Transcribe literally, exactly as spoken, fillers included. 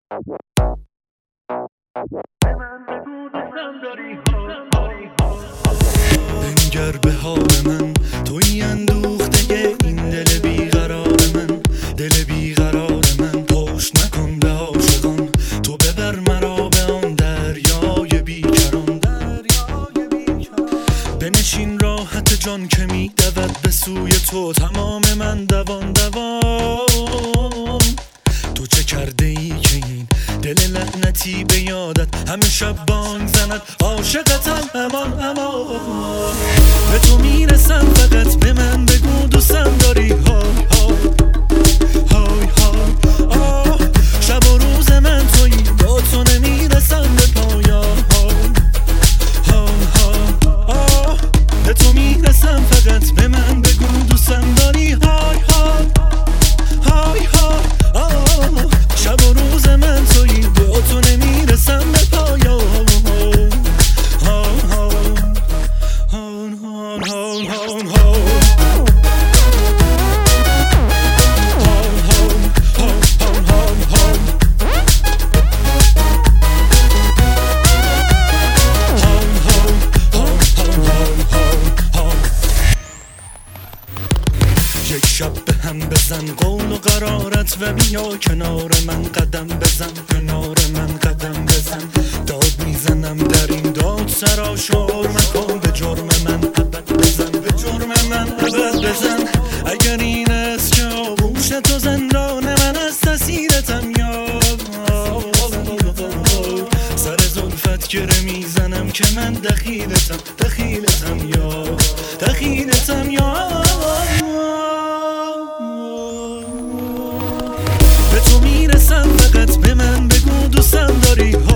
بنگر به حال من، توی اندوخته این دل بیقرار من. دل بیقرار من پشت نکن به عاشقان، تو ببر مرا به آن دریای بیکران. بنشین راحت جان که می دود به سوی تو تمام من دوان دوان. تو چه کرده ای که این دل لعنتی به یادت همه شب بانگ زند عاشقتم امان امان. به تو میرسم فقط به من بگو دوستم داری های های های های آه. شب و روز من تویی با تو نمیرسم به پایان های های آه. به تو میرسم فقط به من بگو دوستم داری های های های های آه. شب و روز من تویی با تو نمیرسم به پایان های های های های های. یک شب به هم بزن قول و قرارت و بیا کنار من قدم بزن، کنار من قدم بزن. داد میزنم در این داد سراشور مکن، به جرم من ابد بزن، به جرم من ابد بزن. اگر این است که آغوش تو زندان من است اسیرتم یا سر زلفت گره میزنم که من دخیلتم دخیلتم یا دخیلتم یا. به تو میرسم فقط به من بگو دوستم داری